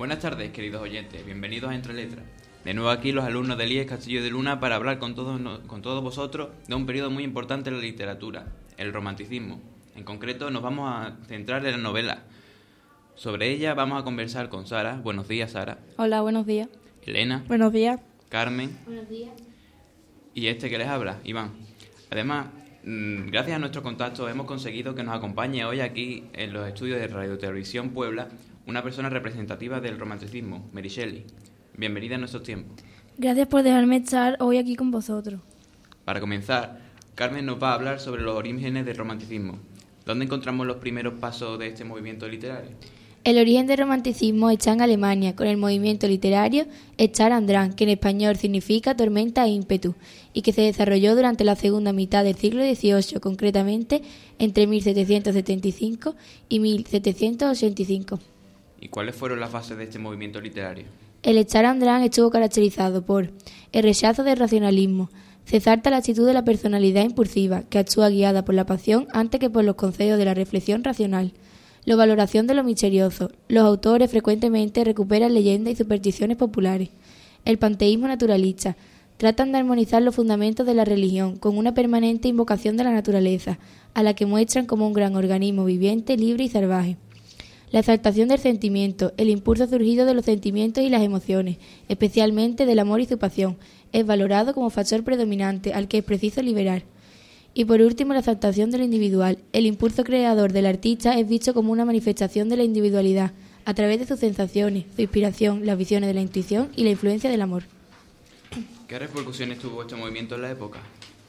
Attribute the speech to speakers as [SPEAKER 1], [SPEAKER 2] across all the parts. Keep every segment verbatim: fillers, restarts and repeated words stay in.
[SPEAKER 1] Buenas tardes, queridos oyentes, bienvenidos a Entre Letras. De nuevo aquí los alumnos del I E S Castillo de Luna para hablar con todos, con todos vosotros de un periodo muy importante en la literatura, el romanticismo. En concreto nos vamos a centrar en la novela. Sobre ella vamos a conversar con Sara. Buenos días, Sara.
[SPEAKER 2] Hola, buenos días.
[SPEAKER 1] Elena.
[SPEAKER 2] Buenos días.
[SPEAKER 1] Carmen.
[SPEAKER 3] Buenos días.
[SPEAKER 1] Y este que les habla, Iván. Además, gracias a nuestros contactos hemos conseguido que nos acompañe hoy aquí en los estudios de Radio Televisión Puebla una persona representativa del romanticismo, Mary Shelley. Bienvenida a nuestros tiempos.
[SPEAKER 2] Gracias por dejarme estar hoy aquí con vosotros.
[SPEAKER 1] Para comenzar, Carmen nos va a hablar sobre los orígenes del romanticismo. ¿Dónde encontramos los primeros pasos de este movimiento literario?
[SPEAKER 3] El origen del romanticismo está en Alemania, con el movimiento literario Sturm und Drang, que en español significa tormenta e ímpetu, y que se desarrolló durante la segunda mitad del siglo dieciocho, concretamente entre mil setecientos setenta y cinco y mil setecientos ochenta y cinco.
[SPEAKER 1] ¿Y cuáles fueron las bases de este movimiento literario?
[SPEAKER 3] El Sturm und Drang estuvo caracterizado por el rechazo del racionalismo. Se exalta la actitud de la personalidad impulsiva, que actúa guiada por la pasión antes que por los consejos de la reflexión racional. La valoración de lo misterioso. Los autores frecuentemente recuperan leyendas y supersticiones populares. El panteísmo naturalista. Tratan de armonizar los fundamentos de la religión con una permanente invocación de la naturaleza, a la que muestran como un gran organismo viviente, libre y salvaje. La exaltación del sentimiento, el impulso surgido de los sentimientos y las emociones, especialmente del amor y su pasión, es valorado como factor predominante al que es preciso liberar. Y por último, la exaltación de lo individual. El impulso creador del artista es visto como una manifestación de la individualidad, a través de sus sensaciones, su inspiración, las visiones de la intuición y la influencia del amor.
[SPEAKER 1] ¿Qué repercusiones tuvo este movimiento en la época?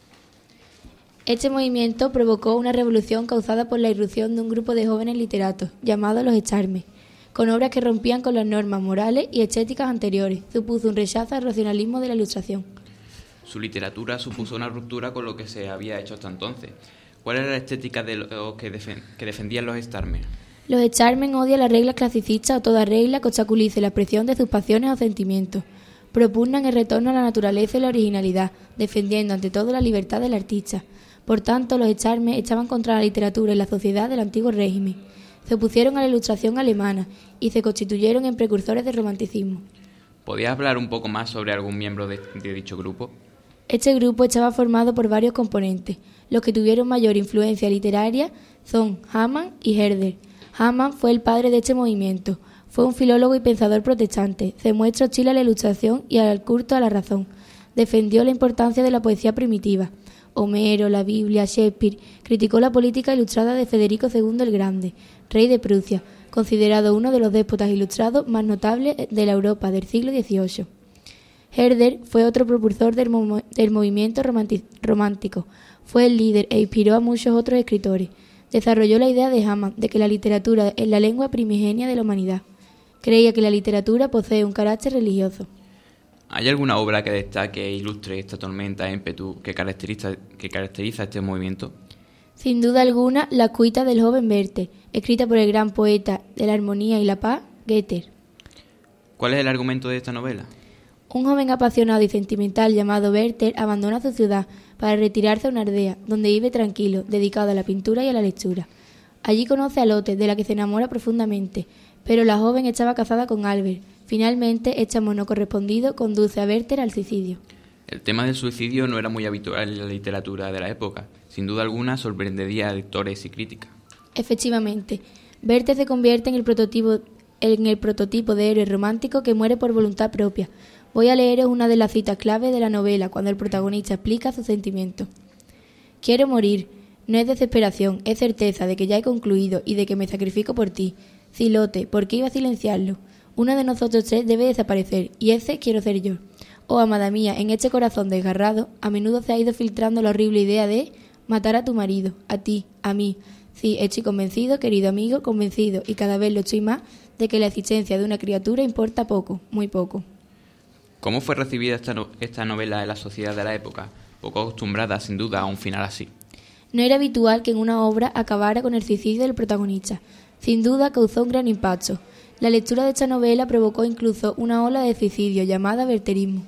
[SPEAKER 3] Este movimiento provocó una revolución causada por la irrupción de un grupo de jóvenes literatos, llamados los Charmes, con obras que rompían con las normas morales y estéticas anteriores. Supuso un rechazo al racionalismo de la Ilustración.
[SPEAKER 1] Su literatura supuso una ruptura con lo que se había hecho hasta entonces. ¿Cuál era la estética de lo que, defen- que defendían los Charmes?
[SPEAKER 3] Los Charmes odian las reglas clasicistas o toda regla que obstaculice la expresión de sus pasiones o sentimientos. Propugnan el retorno a la naturaleza y la originalidad, defendiendo ante todo la libertad del artista. Por tanto, los Charmes echaban contra la literatura y la sociedad del antiguo régimen. Se opusieron a la Ilustración alemana y se constituyeron en precursores del romanticismo.
[SPEAKER 1] ¿Podías hablar un poco más sobre algún miembro de, de dicho grupo?
[SPEAKER 3] Este grupo estaba formado por varios componentes. Los que tuvieron mayor influencia literaria son Hamann y Herder. Hamann fue el padre de este movimiento. Fue un filólogo y pensador protestante. Se muestra hostil a la Ilustración y al culto a la razón. Defendió la importancia de la poesía primitiva. Homero, la Biblia, Shakespeare. Criticó la política ilustrada de Federico segundo el Grande, rey de Prusia, considerado uno de los déspotas ilustrados más notables de la Europa del siglo dieciocho. Herder fue otro propulsor del, mo- del movimiento romanti- romántico. Fue el líder e inspiró a muchos otros escritores. Desarrolló la idea de Hamann de que la literatura es la lengua primigenia de la humanidad. Creía que la literatura posee un carácter religioso.
[SPEAKER 1] ¿Hay alguna obra que destaque e ilustre esta tormenta e ímpetu que caracteriza, que caracteriza este movimiento?
[SPEAKER 3] Sin duda alguna, La cuita del joven Werther, escrita por el gran poeta de la armonía y la paz, Goethe.
[SPEAKER 1] ¿Cuál es el argumento de esta novela?
[SPEAKER 3] Un joven apasionado y sentimental llamado Werther abandona su ciudad para retirarse a una aldea, donde vive tranquilo, dedicado a la pintura y a la lectura. Allí conoce a Lotte, de la que se enamora profundamente, pero la joven estaba casada con Albert. Finalmente, este amor no correspondido conduce a Werther al suicidio.
[SPEAKER 1] El tema del suicidio no era muy habitual en la literatura de la época. Sin duda alguna sorprendería a lectores y críticas.
[SPEAKER 3] Efectivamente, Werther se convierte en el prototipo, en el prototipo de héroe romántico que muere por voluntad propia. Voy a leeros una de las citas clave de la novela cuando el protagonista explica sus sentimientos. Quiero morir. No es desesperación, es certeza de que ya he concluido y de que me sacrifico por ti. Sí, Lotte, ¿por qué iba a silenciarlo? Uno de nosotros tres debe desaparecer, y ese quiero ser yo. Oh, amada mía, en este corazón desgarrado, a menudo se ha ido filtrando la horrible idea de matar a tu marido, a ti, a mí. Sí, estoy convencido, querido amigo, convencido, y cada vez lo estoy más, de que la existencia de una criatura importa poco, muy poco.
[SPEAKER 1] ¿Cómo fue recibida esta, no- esta novela en la sociedad de la época? Poco acostumbrada, sin duda, a un final así.
[SPEAKER 3] No era habitual que en una obra acabara con el suicidio del protagonista. Sin duda causó un gran impacto. La lectura de esta novela provocó incluso una ola de suicidio llamada wertherismo.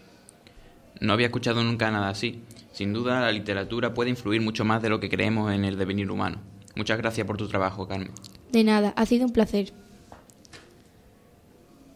[SPEAKER 1] No había escuchado nunca nada así. Sin duda, la literatura puede influir mucho más de lo que creemos en el devenir humano. Muchas gracias por tu trabajo, Carmen.
[SPEAKER 3] De nada, ha sido un placer.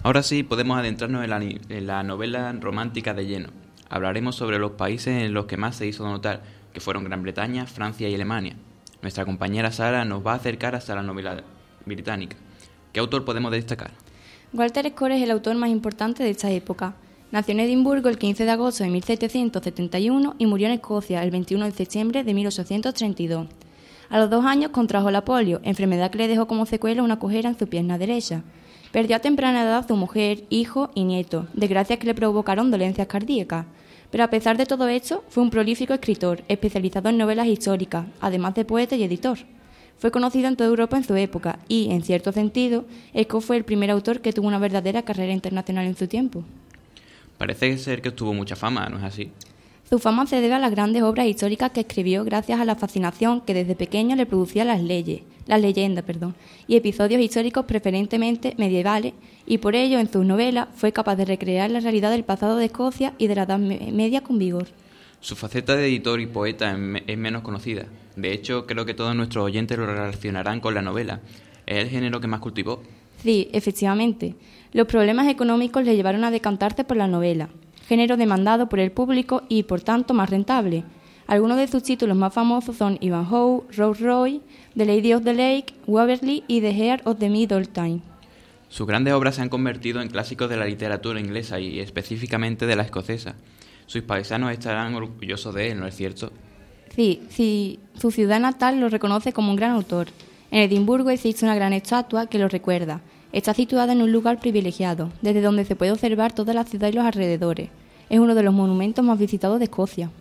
[SPEAKER 1] Ahora sí podemos adentrarnos en la, en la novela romántica de lleno. Hablaremos sobre los países en los que más se hizo notar, que fueron Gran Bretaña, Francia y Alemania. Nuestra compañera Sara nos va a acercar hasta la novela británica. ¿Qué autor podemos destacar?
[SPEAKER 3] Walter Scott es el autor más importante de esta época. Nació en Edimburgo el quince de agosto de mil setecientos setenta y uno y murió en Escocia el veintiuno de septiembre de mil ochocientos treinta y dos. A los dos años contrajo la polio, enfermedad que le dejó como secuela una cojera en su pierna derecha. Perdió a temprana edad a su mujer, hijo y nieto, desgracias que le provocaron dolencias cardíacas. Pero a pesar de todo esto, fue un prolífico escritor, especializado en novelas históricas, además de poeta y editor. Fue conocido en toda Europa en su época y, en cierto sentido, Scott fue el primer autor que tuvo una verdadera carrera internacional en su tiempo.
[SPEAKER 1] Parece ser que tuvo mucha fama, ¿no es así?
[SPEAKER 3] Su fama se debe a las grandes obras históricas que escribió gracias a la fascinación que desde pequeño le producían las leyes, las leyendas, perdón, y episodios históricos preferentemente medievales, y por ello en sus novelas fue capaz de recrear la realidad del pasado de Escocia y de la Edad Media con vigor.
[SPEAKER 1] Su faceta de editor y poeta es menos conocida. De hecho, creo que todos nuestros oyentes lo relacionarán con la novela. ¿Es el género que más cultivó?
[SPEAKER 3] Sí, efectivamente. Los problemas económicos le llevaron a decantarse por la novela, género demandado por el público y, por tanto, más rentable. Algunos de sus títulos más famosos son Ivanhoe, Rose Roy, The Lady of the Lake, Waverley y The Heart of the Middle Time.
[SPEAKER 1] Sus grandes obras se han convertido en clásicos de la literatura inglesa y específicamente de la escocesa. Sus paisanos estarán orgullosos de él, ¿no es cierto?
[SPEAKER 3] Sí, sí, su ciudad natal lo reconoce como un gran autor. En Edimburgo existe una gran estatua que lo recuerda. Está situada en un lugar privilegiado, desde donde se puede observar toda la ciudad y los alrededores. Es uno de los monumentos más visitados de Escocia.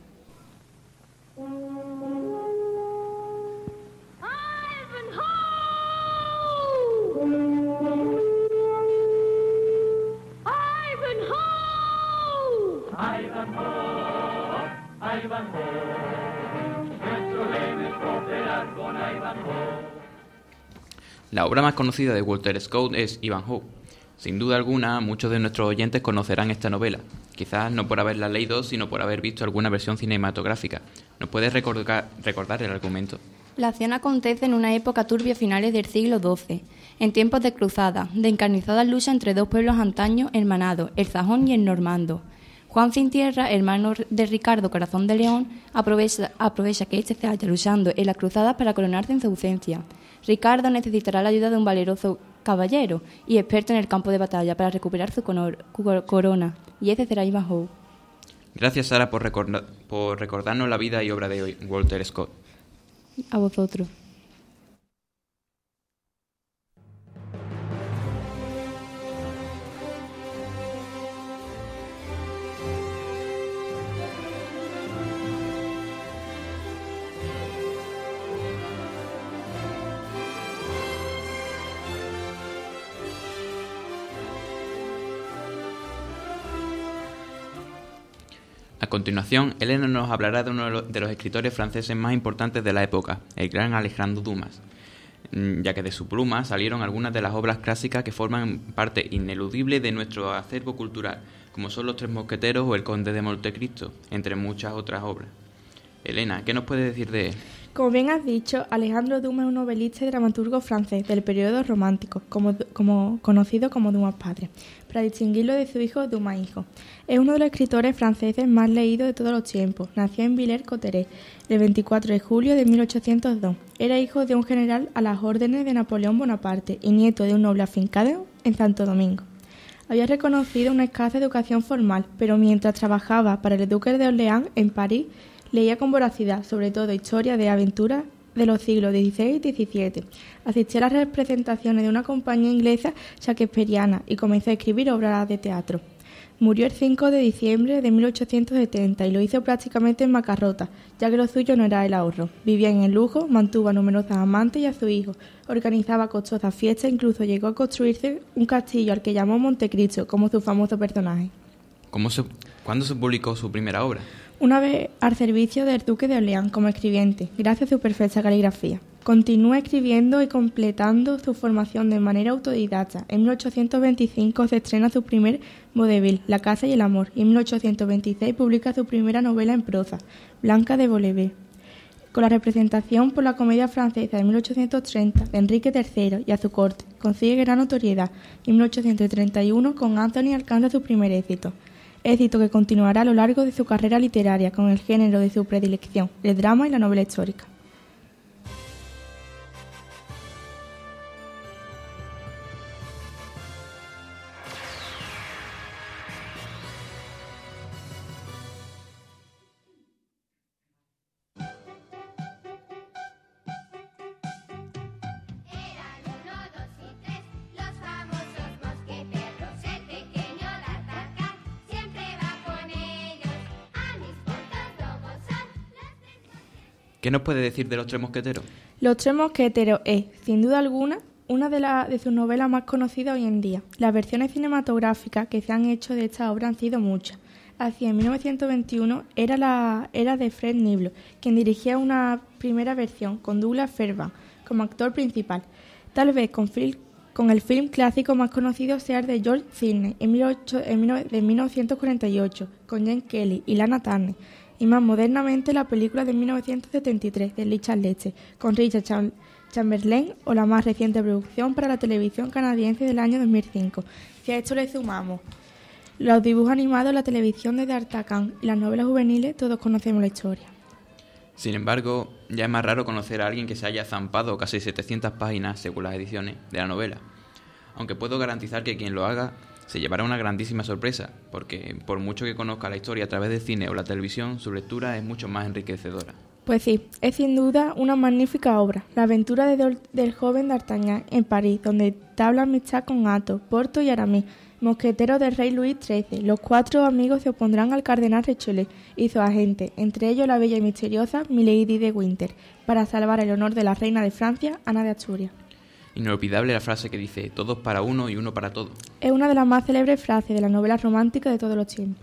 [SPEAKER 1] La obra más conocida de Walter Scott es Ivanhoe. Sin duda alguna, muchos de nuestros oyentes conocerán esta novela, quizás no por haberla leído, sino por haber visto alguna versión cinematográfica. ¿Nos puedes recordar, recordar el argumento?
[SPEAKER 3] La acción acontece en una época turbia a finales del siglo doce, en tiempos de cruzadas, de encarnizadas luchas entre dos pueblos antaños hermanados, el sajón y el normando. Juan Sin Tierra, hermano de Ricardo Corazón de León, aprovecha, aprovecha que éste se halla luchando en las cruzadas para coronarse en su ausencia. Ricardo necesitará la ayuda de un valeroso caballero y experto en el campo de batalla para recuperar su conor, corona, y ese será Ivanhoe.
[SPEAKER 1] Gracias, Sara, por, recorda, por recordarnos la vida y obra de Walter Scott.
[SPEAKER 3] A vosotros.
[SPEAKER 1] A continuación, Elena nos hablará de uno de los escritores franceses más importantes de la época, el gran Alejandro Dumas, ya que de su pluma salieron algunas de las obras clásicas que forman parte ineludible de nuestro acervo cultural, como son Los Tres Mosqueteros o El Conde de Montecristo, entre muchas otras obras. Elena, ¿qué nos puedes decir de él?
[SPEAKER 4] Como bien has dicho, Alejandro Dumas es un novelista y dramaturgo francés del periodo romántico, como, como, conocido como Dumas padre, para distinguirlo de su hijo Dumas hijo. Es uno de los escritores franceses más leídos de todos los tiempos. Nació en Villers-Cotterêts el veinticuatro de julio de mil ochocientos dos. Era hijo de un general a las órdenes de Napoleón Bonaparte y nieto de un noble afincado en Santo Domingo. Había reconocido una escasa educación formal, pero mientras trabajaba para el duque de Orleans en París, leía con voracidad, sobre todo historia de aventuras de los siglos dieciséis y diecisiete. Asistió a las representaciones de una compañía inglesa shakespeariana y comenzó a escribir obras de teatro. Murió el cinco de diciembre de mil ochocientos setenta y lo hizo prácticamente en bancarrota, ya que lo suyo no era el ahorro. Vivía en el lujo, mantuvo a numerosas amantes y a su hijo, organizaba costosas fiestas e incluso llegó a construirse un castillo al que llamó Montecristo, como su famoso personaje.
[SPEAKER 1] ¿Cómo se, ¿Cuándo se publicó su primera obra?
[SPEAKER 4] Una vez al servicio del duque de Orleans como escribiente, gracias a su perfecta caligrafía. Continúa escribiendo y completando su formación de manera autodidacta. En mil ochocientos veinticinco se estrena su primer vodevil, La casa y el amor, y en mil ochocientos veintiséis publica su primera novela en prosa, Blanca de Bellevue. con la representación por la comedia francesa de mil ochocientos treinta de Enrique tercero y a su corte, consigue gran notoriedad y en mil ochocientos treinta y uno con Anthony alcanza su primer éxito, éxito que continuará a lo largo de su carrera literaria con el género de su predilección, el drama y la novela histórica.
[SPEAKER 1] ¿Qué nos puede decir de Los Tres Mosqueteros?
[SPEAKER 4] Los Tres Mosqueteros es, sin duda alguna, una de, la, de sus novelas más conocidas hoy en día. Las versiones cinematográficas que se han hecho de esta obra han sido muchas. Así, en mil novecientos veintiuno era, la, era de Fred Niblo, quien dirigía una primera versión con Douglas Fairbanks como actor principal. Tal vez con, film, con el film clásico más conocido sea el de George Sidney en, en mil novecientos cuarenta y ocho, con Jane Kelly y Lana Turner. Y más modernamente la película de mil novecientos setenta y tres de Richard Leche, con Richard Cham- Chamberlain, o la más reciente producción para la televisión canadiense del año dos mil cinco. Si a esto le sumamos los dibujos animados, la televisión de D'Artagnan y las novelas juveniles, todos conocemos la historia.
[SPEAKER 1] Sin embargo, ya es más raro conocer a alguien que se haya zampado casi setecientas páginas, según las ediciones, de la novela. Aunque puedo garantizar que quien lo haga se llevará una grandísima sorpresa, porque por mucho que conozca la historia a través del cine o la televisión, su lectura es mucho más enriquecedora.
[SPEAKER 4] Pues sí, es sin duda una magnífica obra, la aventura de Dol- del joven D'Artagnan en París, donde entabla amistad con Athos, Porthos y Aramis, mosqueteros del rey Luis trece. Los cuatro amigos se opondrán al cardenal Richelieu y su agente, entre ellos la bella y misteriosa Milady de Winter, para salvar el honor de la reina de Francia, Ana de Asturias.
[SPEAKER 1] Inolvidable la frase que dice, todos para uno y uno para todos.
[SPEAKER 4] Es una de las más célebres frases de las novelas románticas de todos los tiempos.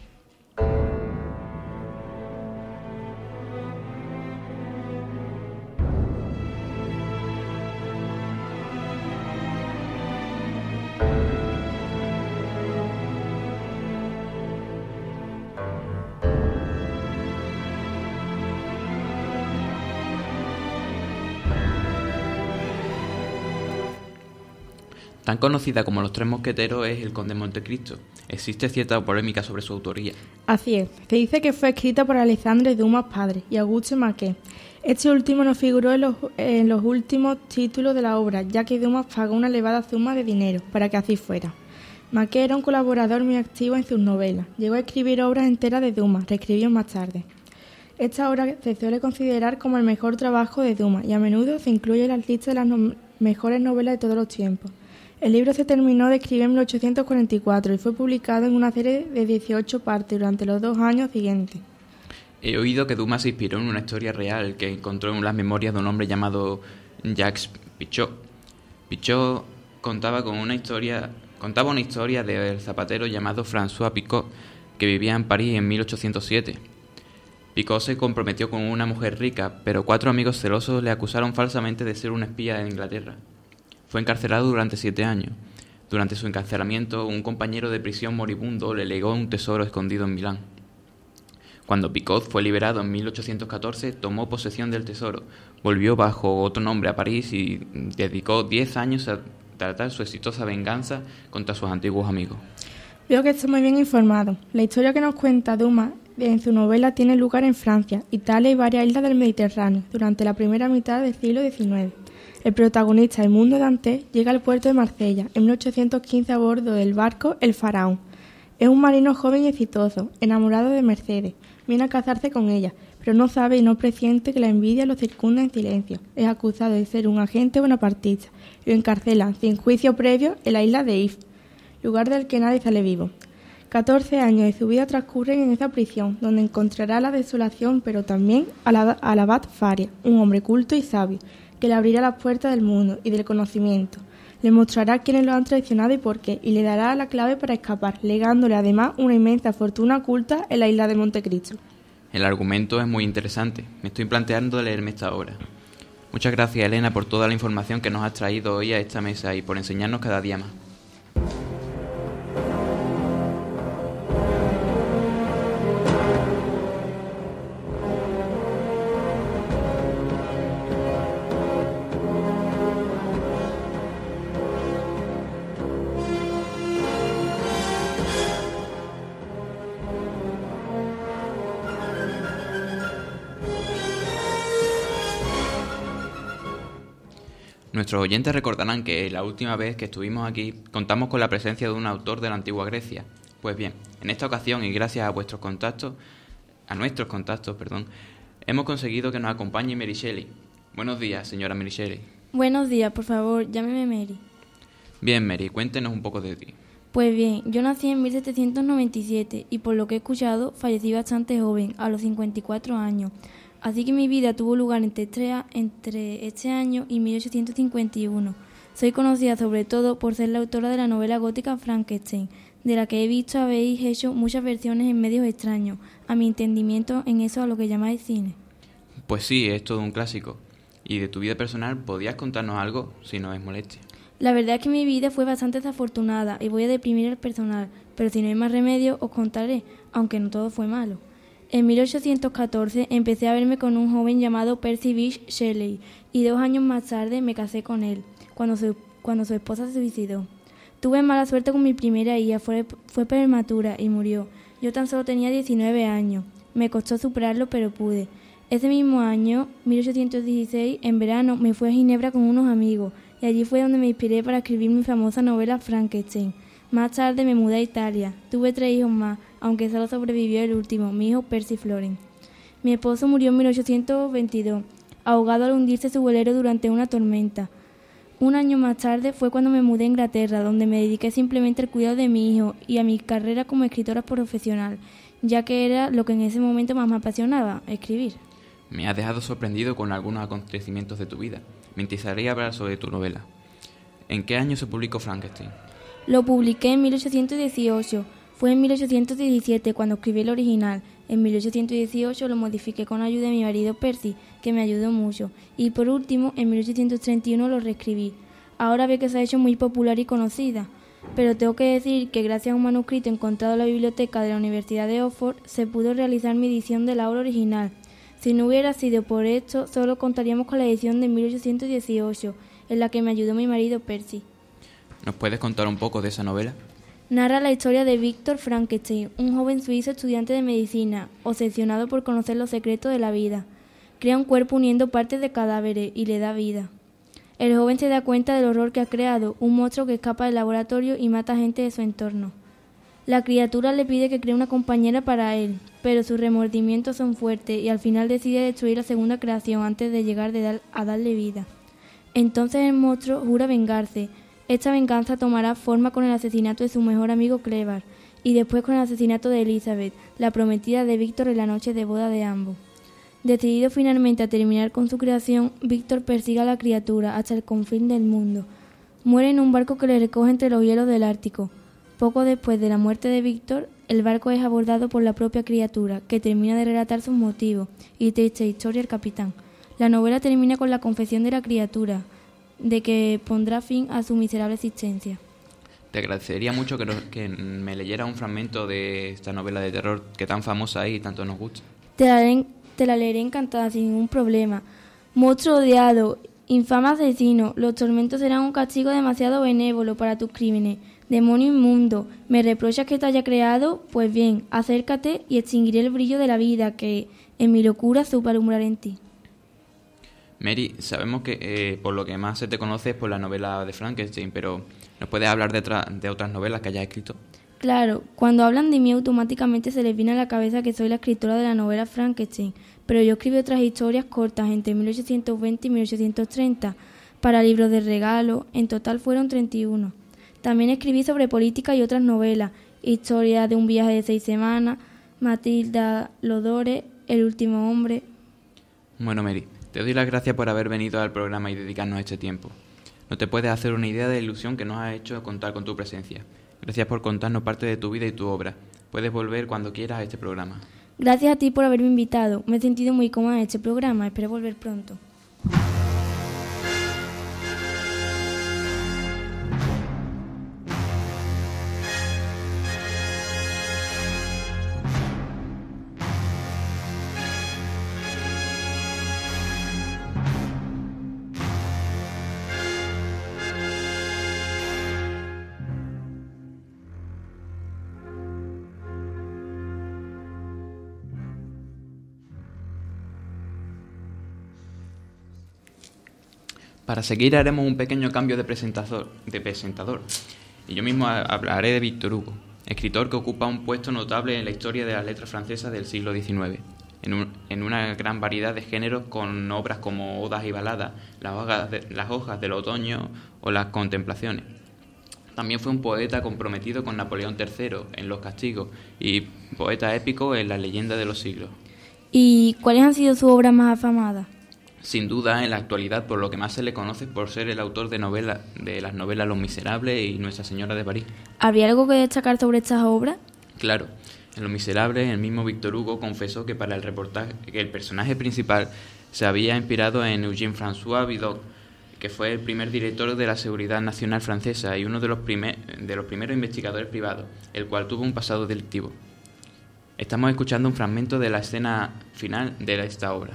[SPEAKER 1] Tan conocida como Los Tres Mosqueteros es El Conde de Montecristo. Existe cierta polémica sobre su autoría.
[SPEAKER 4] Así es, se dice que fue escrita por Alexandre Dumas padre y Auguste Maquet. Este último no figuró en los, en los últimos títulos de la obra, ya que Dumas pagó una elevada suma de dinero para que así fuera. Maquet era un colaborador muy activo en sus novelas. Llegó a escribir obras enteras de Dumas, reescribió más tarde. Esta obra se suele considerar como el mejor trabajo de Dumas y a menudo se incluye en las listas de las no- mejores novelas de todos los tiempos. El libro se terminó de escribir en mil ochocientos cuarenta y cuatro y fue publicado en una serie de dieciocho partes durante los dos años siguientes.
[SPEAKER 1] He oído que Dumas se inspiró en una historia real que encontró en las memorias de un hombre llamado Jacques Pichot. Pichot contaba, con una historia, contaba una historia del zapatero llamado François Picot, que vivía en París en mil ochocientos siete. Picot se comprometió con una mujer rica, pero cuatro amigos celosos le acusaron falsamente de ser un espía de Inglaterra. Fue encarcelado durante siete años. Durante su encarcelamiento, un compañero de prisión moribundo le legó un tesoro escondido en Milán. Cuando Picot fue liberado en mil ochocientos catorce, tomó posesión del tesoro, volvió bajo otro nombre a París y dedicó diez años a tratar su exitosa venganza contra sus antiguos amigos.
[SPEAKER 4] Veo que está muy bien informado. La historia que nos cuenta Dumas en su novela tiene lugar en Francia, Italia y varias islas del Mediterráneo durante la primera mitad del siglo diecinueve. El protagonista, Edmundo Dantès, llega al puerto de Marsella en mil ochocientos quince a bordo del barco El Faraón. Es un marino joven y exitoso, enamorado de Mercedes. Viene a casarse con ella, pero no sabe y no presiente que la envidia lo circunda en silencio. Es acusado de ser un agente bonapartista y lo encarcelan sin juicio previo en la isla de If, lugar del que nadie sale vivo. Catorce años de su vida transcurren en esa prisión, donde encontrará la desolación, pero también al al abad Faria, un hombre culto y sabio, que le abrirá las puertas del mundo y del conocimiento. Le mostrará quiénes lo han traicionado y por qué, y le dará la clave para escapar, legándole además una inmensa fortuna oculta en la isla de Montecristo.
[SPEAKER 1] El argumento es muy interesante. Me estoy planteando leerme esta obra. Muchas gracias, Elena, por toda la información que nos has traído hoy a esta mesa y por enseñarnos cada día más. Nuestros oyentes recordarán que la última vez que estuvimos aquí contamos con la presencia de un autor de la antigua Grecia. Pues bien, en esta ocasión y gracias a vuestros contactos, a nuestros contactos, perdón, hemos conseguido que nos acompañe Mary Shelley. Buenos días, señora Mary Shelley.
[SPEAKER 2] Buenos días, por favor, llámeme Mary.
[SPEAKER 1] Bien, Mary, cuéntenos un poco de ti.
[SPEAKER 2] Pues bien, yo nací en mil setecientos noventa y siete y por lo que he escuchado fallecí bastante joven, a los cincuenta y cuatro años. Así que mi vida tuvo lugar entre, tre- entre este año y mil ochocientos cincuenta y uno. Soy conocida sobre todo por ser la autora de la novela gótica Frankenstein, de la que he visto habéis hecho muchas versiones en medios extraños, a mi entendimiento en eso a lo que llamáis cine.
[SPEAKER 1] Pues sí, es todo un clásico. ¿Y de tu vida personal podías contarnos algo, si no es molestia?
[SPEAKER 2] La verdad es que mi vida fue bastante desafortunada y voy a deprimir al personal, pero si no hay más remedio os contaré, aunque no todo fue malo. En mil ochocientos catorce empecé a verme con un joven llamado Percy Bysshe Shelley y dos años más tarde me casé con él, cuando su, cuando su esposa se suicidó. Tuve mala suerte con mi primera hija, fue, fue prematura y murió. Yo tan solo tenía diecinueve años. Me costó superarlo, pero pude. Ese mismo año, mil ochocientos dieciséis, en verano, me fui a Ginebra con unos amigos y allí fue donde me inspiré para escribir mi famosa novela Frankenstein. Más tarde me mudé a Italia. Tuve tres hijos más, aunque solo sobrevivió el último, mi hijo Percy Florence. Mi esposo murió en mil ochocientos veintidós, ahogado al hundirse su velero durante una tormenta. Un año más tarde fue cuando me mudé a Inglaterra, donde me dediqué simplemente al cuidado de mi hijo y a mi carrera como escritora profesional, ya que era lo que en ese momento más me apasionaba, escribir.
[SPEAKER 1] Me has dejado sorprendido con algunos acontecimientos de tu vida. Me interesaría hablar sobre tu novela. ¿En qué año se publicó Frankenstein?
[SPEAKER 2] Lo publiqué en mil ochocientos dieciocho. Fue en mil ochocientos diecisiete cuando escribí el original. En mil ochocientos dieciocho lo modifiqué con ayuda de mi marido Percy, que me ayudó mucho. Y por último, en mil ochocientos treinta y uno lo reescribí. Ahora veo que se ha hecho muy popular y conocida. Pero tengo que decir que gracias a un manuscrito encontrado en la biblioteca de la Universidad de Oxford, se pudo realizar mi edición de la obra original. Si no hubiera sido por esto, solo contaríamos con la edición de mil ochocientos dieciocho, en la que me ayudó mi marido Percy.
[SPEAKER 1] ¿Nos puedes contar un poco de esa novela?
[SPEAKER 2] Narra la historia de Víctor Frankenstein, un joven suizo estudiante de medicina, obsesionado por conocer los secretos de la vida. Crea un cuerpo uniendo partes de cadáveres y le da vida. El joven se da cuenta del horror que ha creado, un monstruo que escapa del laboratorio y mata a gente de su entorno. La criatura le pide que cree una compañera para él, pero sus remordimientos son fuertes y al final decide destruir la segunda creación antes de llegar de dar, a darle vida. Entonces el monstruo jura vengarse. Esta venganza tomará forma con el asesinato de su mejor amigo Clever y después con el asesinato de Elizabeth, la prometida de Víctor en la noche de boda de ambos. Decidido finalmente a terminar con su creación, Víctor persigue a la criatura hasta el confín del mundo. Muere en un barco que le recoge entre los hielos del Ártico. Poco después de la muerte de Víctor, el barco es abordado por la propia criatura, que termina de relatar sus motivos y triste historia al capitán. La novela termina con la confesión de la criatura, de que pondrá fin a su miserable existencia.
[SPEAKER 1] Te agradecería mucho que, nos- que me leyera un fragmento de esta novela de terror que tan famosa es y tanto nos gusta.
[SPEAKER 2] Te la, leeré- te la leeré encantada sin ningún problema. Monstruo odiado, infame asesino, los tormentos serán un castigo demasiado benévolo para tus crímenes. Demonio inmundo, ¿me reprochas que te haya creado? Pues bien, acércate y extinguiré el brillo de la vida que, en mi locura, supe alumbrar en ti.
[SPEAKER 1] Mary, sabemos que eh, por lo que más se te conoce es por la novela de Frankenstein, pero ¿nos puedes hablar de, tra- de otras novelas que hayas escrito?
[SPEAKER 2] Claro, cuando hablan de mí automáticamente se les viene a la cabeza que soy la escritora de la novela Frankenstein, pero yo escribí otras historias cortas entre mil ochocientos veinte y mil ochocientos treinta para libros de regalo, en total fueron treinta y uno. También escribí sobre política y otras novelas, Historia de un viaje de seis semanas, Matilda Lodore, El último hombre.
[SPEAKER 1] Bueno, Mary, te doy las gracias por haber venido al programa y dedicarnos este tiempo. No te puedes hacer una idea de la ilusión que nos ha hecho contar con tu presencia. Gracias por contarnos parte de tu vida y tu obra. Puedes volver cuando quieras a este programa.
[SPEAKER 2] Gracias a ti por haberme invitado, me he sentido muy cómoda en este programa, espero volver pronto.
[SPEAKER 1] Para seguir haremos un pequeño cambio de presentador, de presentador. Y yo mismo hablaré de Víctor Hugo, escritor que ocupa un puesto notable en la historia de las letras francesas del siglo diecinueve, en, un, en una gran variedad de géneros, con obras como Odas y Baladas, Las hojas, de, las hojas del otoño o Las contemplaciones. También fue un poeta comprometido con Napoleón tercero en Los castigos y poeta épico en La leyenda de los siglos.
[SPEAKER 2] ¿Y cuáles han sido sus obras más afamadas?
[SPEAKER 1] Sin duda, en la actualidad, por lo que más se le conoce por ser el autor de novelas, de las novelas Los Miserables y Nuestra Señora de París.
[SPEAKER 2] ¿Habría algo que destacar sobre estas obras?
[SPEAKER 1] Claro, en Los Miserables el mismo Víctor Hugo confesó que para el reportaje que el personaje principal se había inspirado en Eugène François Vidocq, que fue el primer director de la Seguridad Nacional francesa y uno de los, primer, de los primeros investigadores privados, el cual tuvo un pasado delictivo. Estamos escuchando un fragmento de la escena final de esta obra.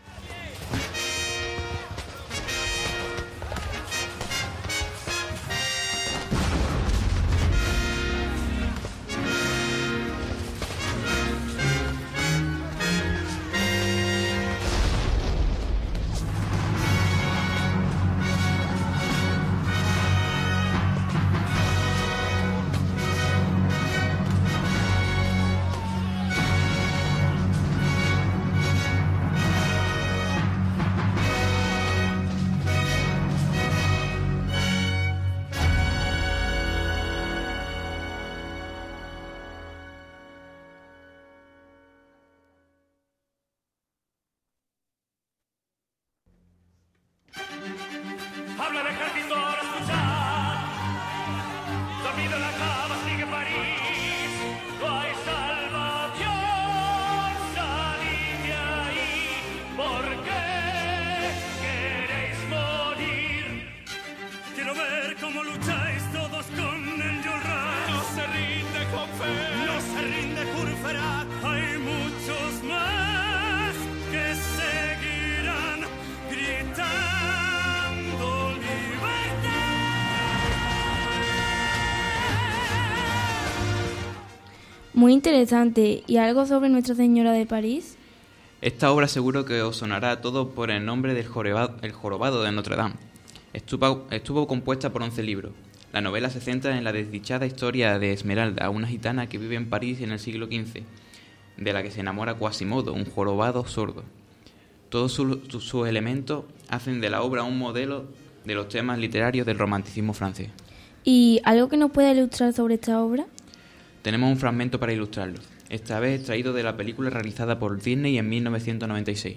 [SPEAKER 5] Habla de jardín para escuchar. Dormido en la cama sigue París. No hay salvación. Salid de ahí. ¿Por qué queréis morir? Quiero ver cómo lucháis todos con el Enjolras. No se rinde con fe. No se rinde Courfeyrac. Hay muchos más que seguirán gritando.
[SPEAKER 2] Muy interesante. ¿Y algo sobre Nuestra Señora de París?
[SPEAKER 1] Esta obra seguro que os sonará a todos por el nombre del jorobado, el jorobado de Notre Dame. Estuvo, estuvo compuesta por once libros. La novela se centra en la desdichada historia de Esmeralda, una gitana que vive en París en el siglo quince, de la que se enamora Quasimodo, un jorobado sordo. Todos sus, sus, sus elementos hacen de la obra un modelo de los temas literarios del romanticismo francés.
[SPEAKER 2] ¿Y algo que nos pueda ilustrar sobre esta obra?
[SPEAKER 1] Tenemos un fragmento para ilustrarlo, esta vez extraído de la película realizada por Disney en mil novecientos noventa y seis.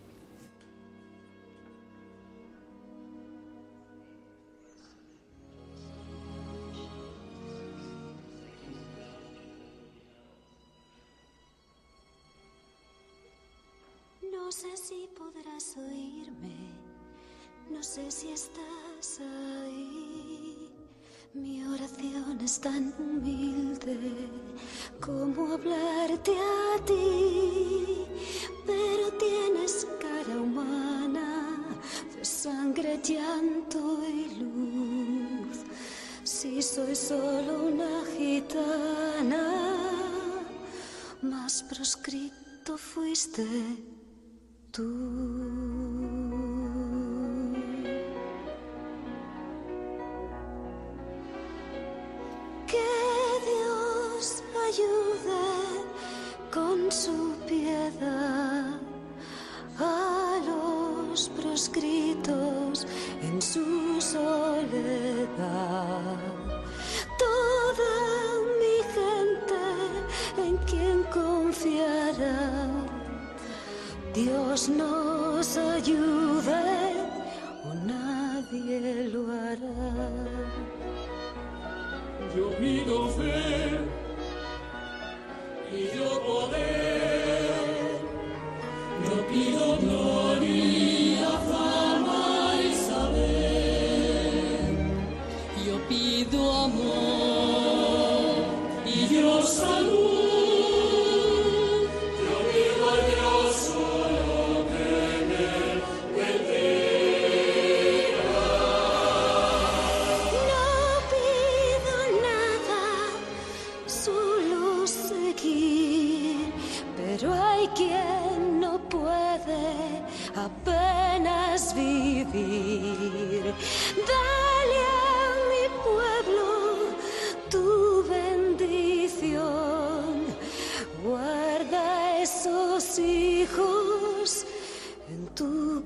[SPEAKER 6] No sé si podrás oírme, no sé si estás ahí. Mi oración es tan humilde como hablarte a ti, pero tienes cara humana de sangre, llanto y luz. Si soy solo una gitana, más proscrito fuiste tú. Ayude con su piedad a los proscritos en su soledad. Toda mi gente en quien confiará, Dios nos ayude o nadie lo hará.
[SPEAKER 5] Yo pido fe y yo poder, yo pido gloria, fama y saber, yo pido amor y yo salud, yo pido a Dios solo que me bendiga.
[SPEAKER 6] No pido nada, solo seguir, pero hay quien no puede apenas quieras vivir. Dale a mi pueblo tu bendición. Guarda esos hijos en tu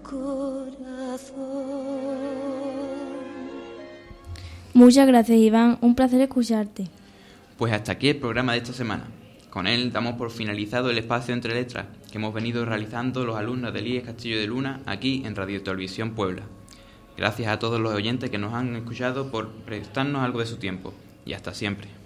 [SPEAKER 6] corazón.
[SPEAKER 2] Muchas gracias, Iván. Un placer escucharte.
[SPEAKER 1] Pues hasta aquí el programa de esta semana. Con él damos por finalizado el espacio Entre Letras que hemos venido realizando los alumnos del I E S Castillo de Luna aquí en Radio Televisión Puebla. Gracias a todos los oyentes que nos han escuchado por prestarnos algo de su tiempo. Y hasta siempre.